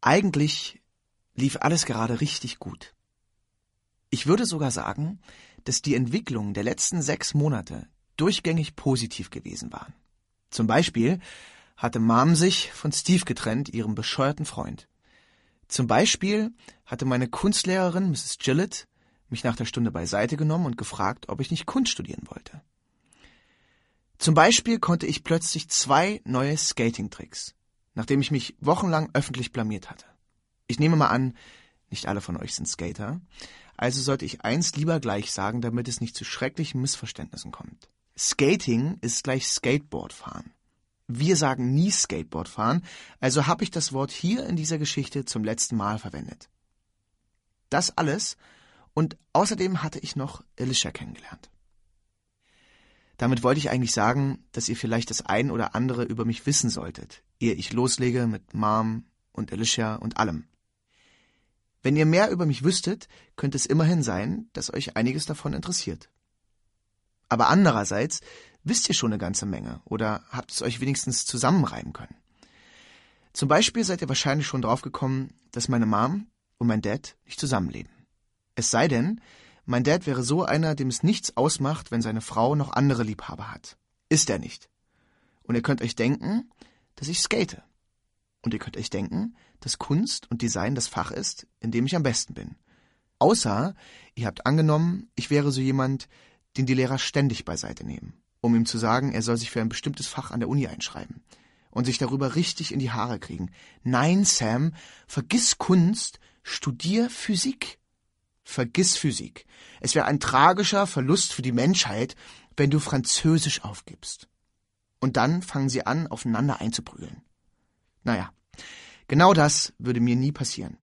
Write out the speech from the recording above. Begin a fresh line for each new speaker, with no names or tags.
Eigentlich lief alles gerade richtig gut. Ich würde sogar sagen, dass die Entwicklung der letzten 6 Monate durchgängig positiv gewesen waren. Zum Beispiel hatte Mom sich von Steve getrennt, ihrem bescheuerten Freund. Zum Beispiel hatte meine Kunstlehrerin, Mrs. Gillett, mich nach der Stunde beiseite genommen und gefragt, ob ich nicht Kunst studieren wollte. Zum Beispiel konnte ich plötzlich 2 neue Skating-Tricks, nachdem ich mich wochenlang öffentlich blamiert hatte. Ich nehme mal an, nicht alle von euch sind Skater, also sollte ich eins lieber gleich sagen, damit es nicht zu schrecklichen Missverständnissen kommt. Skating ist gleich Skateboardfahren. Wir sagen nie Skateboardfahren, also habe ich das Wort hier in dieser Geschichte zum letzten Mal verwendet. Das alles und außerdem hatte ich noch Alicia kennengelernt. Damit wollte ich eigentlich sagen, dass ihr vielleicht das ein oder andere über mich wissen solltet, ehe ich loslege mit Mom und Alicia und allem. Wenn ihr mehr über mich wüsstet, könnte es immerhin sein, dass euch einiges davon interessiert. Aber andererseits wisst ihr schon eine ganze Menge oder habt es euch wenigstens zusammenreimen können. Zum Beispiel seid ihr wahrscheinlich schon drauf gekommen, dass meine Mom und mein Dad nicht zusammenleben. Es sei denn, mein Dad wäre so einer, dem es nichts ausmacht, wenn seine Frau noch andere Liebhaber hat. Ist er nicht. Und ihr könnt euch denken, dass ich skate. Und ihr könnt euch denken, dass Kunst und Design das Fach ist, in dem ich am besten bin. Außer, ihr habt angenommen, ich wäre so jemand, den die Lehrer ständig beiseite nehmen, um ihm zu sagen, er soll sich für ein bestimmtes Fach an der Uni einschreiben und sich darüber richtig in die Haare kriegen. Nein, Sam, vergiss Kunst, studier Physik. Vergiss Physik. Es wäre ein tragischer Verlust für die Menschheit, wenn du Französisch aufgibst. Und dann fangen sie an, aufeinander einzuprügeln. Naja, genau das würde mir nie passieren.